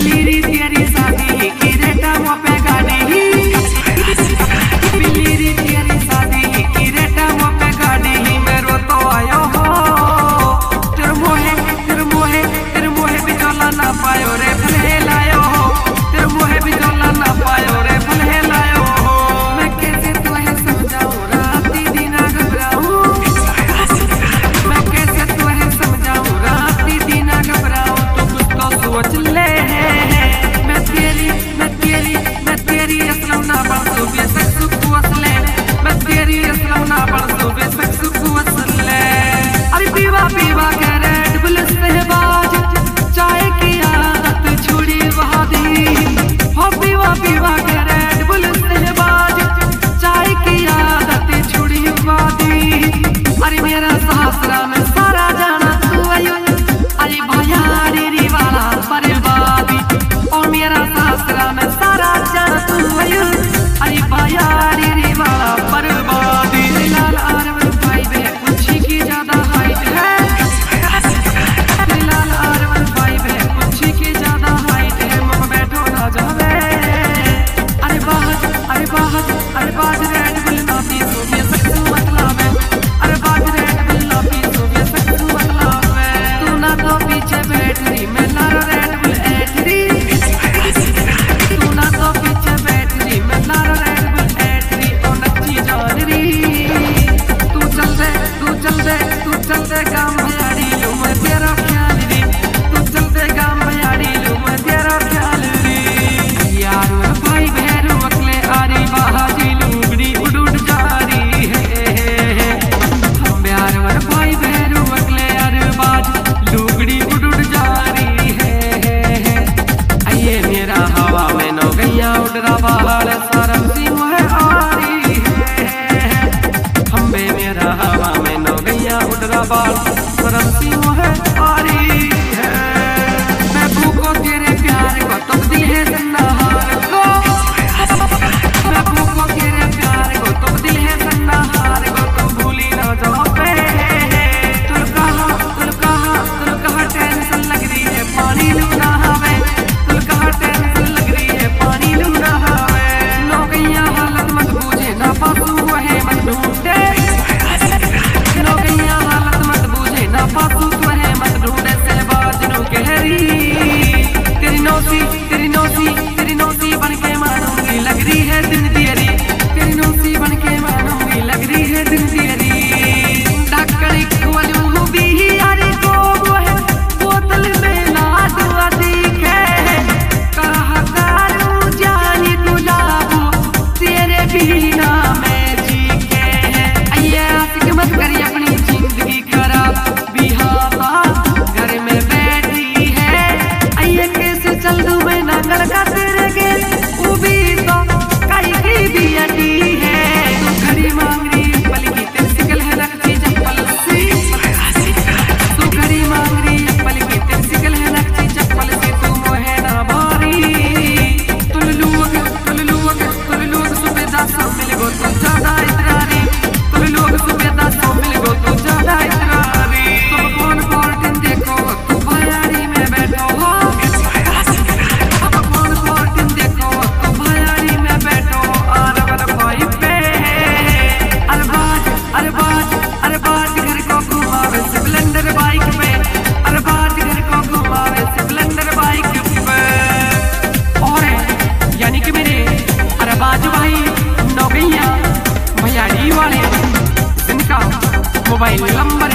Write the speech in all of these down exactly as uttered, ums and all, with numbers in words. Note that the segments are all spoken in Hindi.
मोबाइल नंबर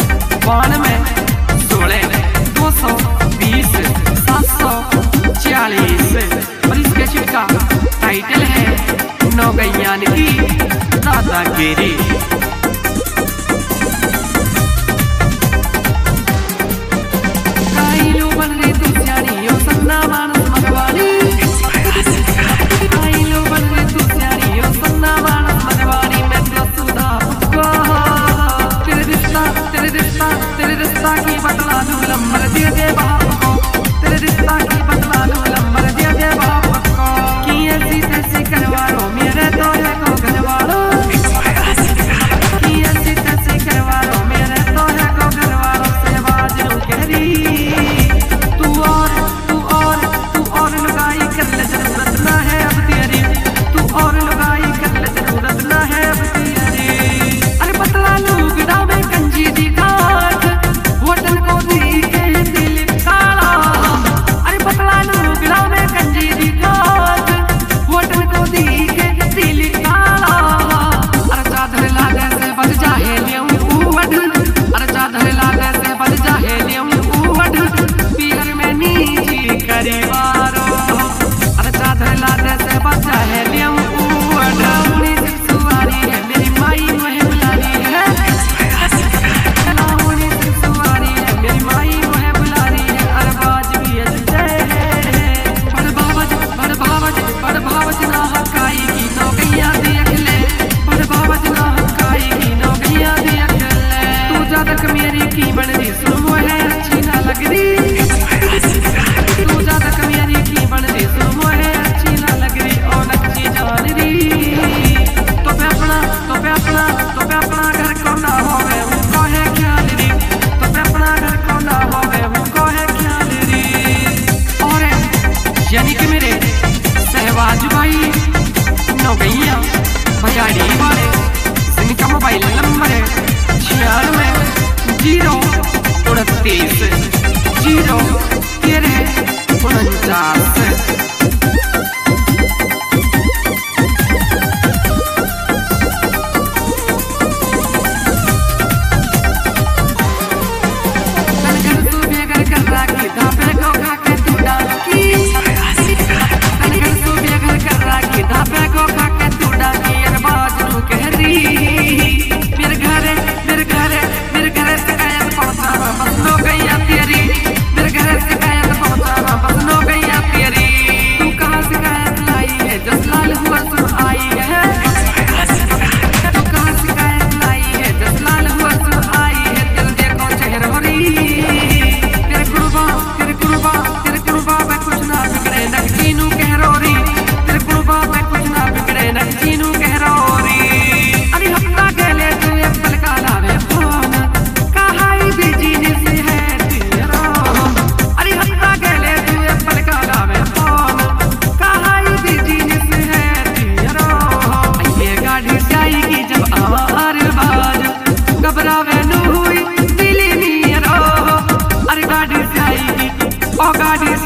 बानवे सोलह दो सौ बीस सात सौ छियालीस और इसके छिटका टाइटल है नौगैयान की दादागिरी।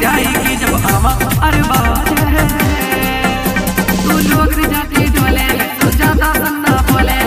जाएगी जब आमा अरे बाज है। तू लोग रे जाती डोले तो ज्यादा सन्ना बोले,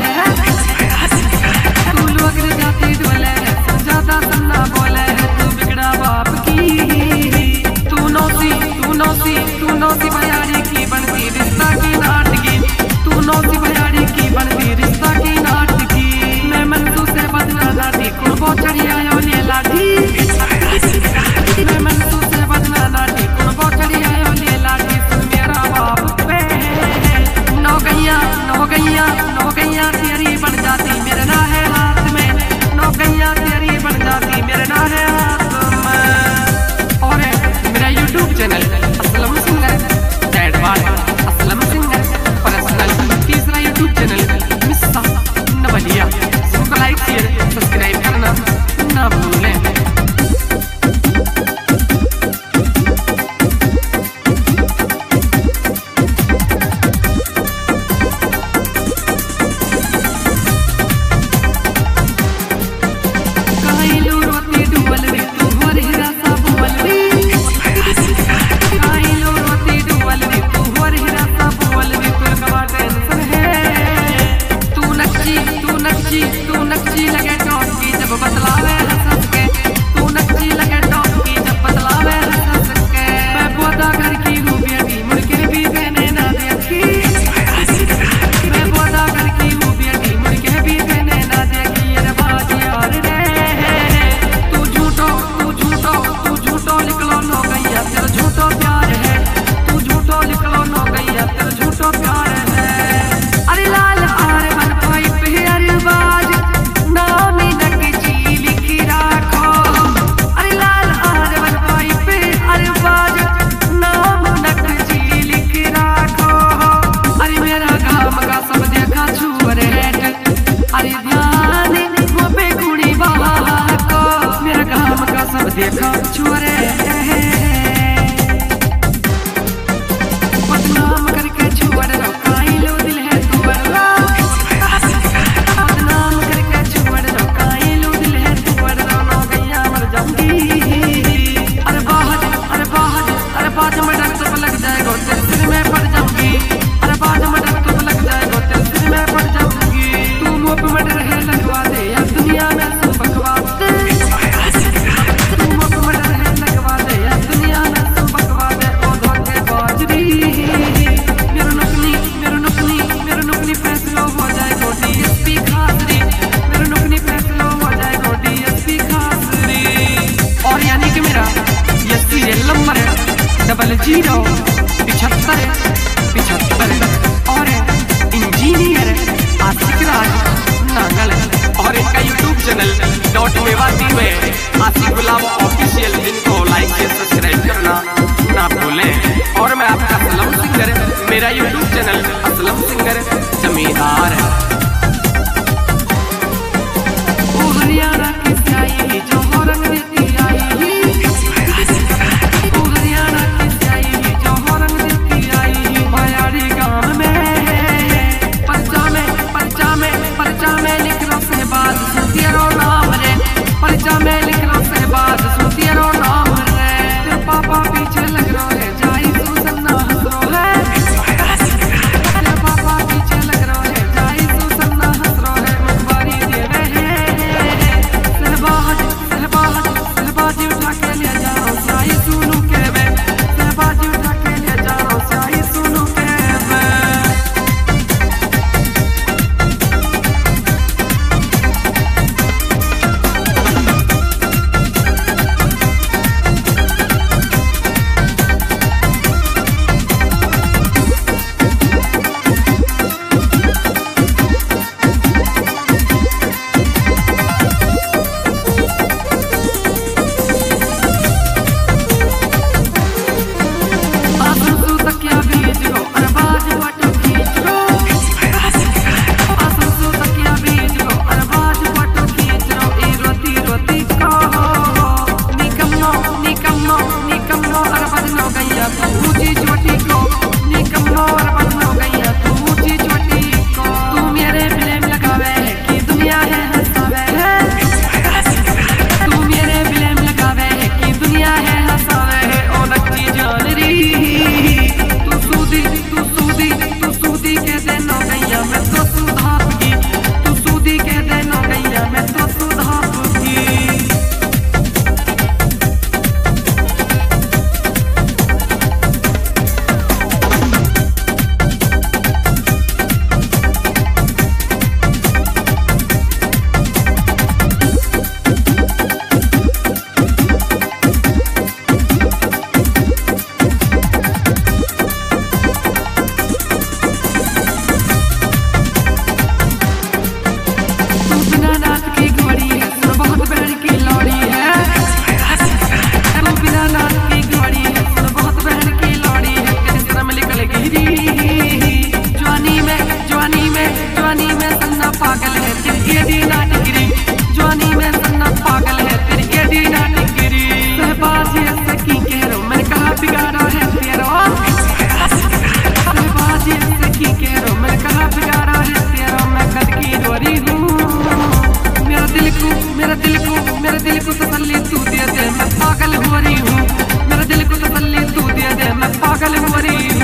तू लोग रे जाती डोले तो ज्यादा सन्ना बोले। तू बिगड़ा बाप की, तू नौसी तू नौसी तू नौसी भयाड़ी की बनती रिश्ता की नाटकी, तू नौसी भयाड़ी की बनती रिश्ता की नाटकी। मैं मनसू से बदला लाठी कुर्बो चढ़ी आयो ले लाठी, मैं मनसू से बदला लाठी कुर्बो चढ़ी आयो ले लाठी। सुन मेरा बाप पे नौ गैया नौ गैया नौ गैया तेरी बन जाती मेरे ना है हाथ में, नौ गैया तेरी बन जाती मेरे ना है हाथ में। और मेरा YouTube channel Aslam singer Dadwal Aslam singer personal, तीसरा यूट्यूब चैनल मिस्सा नवलिया। सबको लाइक शेयर सब्सक्राइब करना ना भूलें। देखा छुरे बदनाम करके छुअर रो काई लो दिल है तुअरा, बदनाम करके छुअर रो काई लो दिल है तुअरा। नौ गैया मर जाऊंगी अरे बाहर अरे बाहर अरे बाज में डर तो लग जाएगा तेरे सिर में पड़ जाऊंगी, अरे बाज में डर तो लग जाएगा तेरे सिर में पड़ जाऊंगी। तू मुंह पे मटर है लगवा दे या दुनिया में सब बकवास दे, डबल जीरो पिछहत्तर पिछहत्तर। और इंजीनियर आशिक राज नांगल। और इनका यूट्यूब चैनल डॉट मेवाती में आशिक गुलाब ऑफिशियल, जिनको लाइक शेयर सब्सक्राइब करना ना भूलें। और मैं आपका असलम सिंगर, मेरा YouTube channel Aslam singer Zamindar. ओ हरियाणा की स्याही जो हो रंग देती आई, पागल हुरी